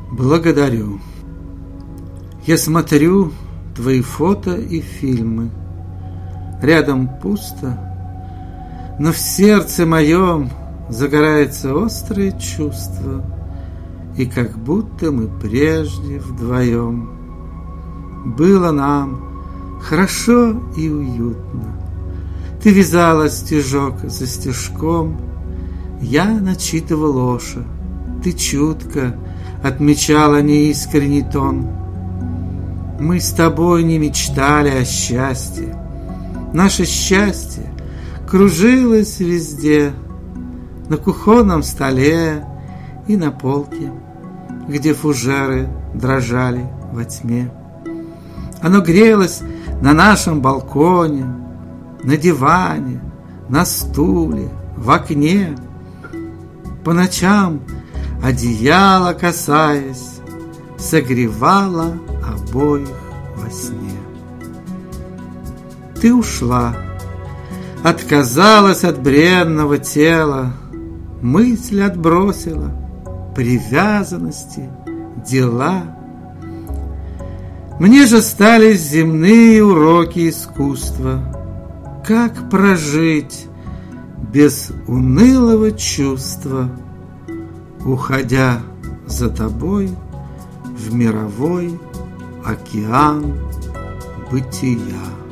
Благодарю. Я смотрю твои фото и фильмы. Рядом пусто, но в сердце моем загорается острое чувство, и как будто мы прежде вдвоем. Было нам хорошо и уютно. Ты вязала стежок за стежком, я начитывал Оша, ты чутко отмечала неискренний тон. Мы с тобой не мечтали о счастье, наше счастье кружилось везде, на кухонном столе и на полке, где фужеры дрожали во тьме. Оно грелось на нашем балконе, на диване, на стуле, в окне. По ночам, одеяло касаясь, согревало обоих во сне. Ты ушла, отказалась от бренного тела, мысль отбросила, привязанности, дела. Мне же стались земные уроки искусства. Как прожить без унылого чувства, уходя за тобой в мировой океан бытия?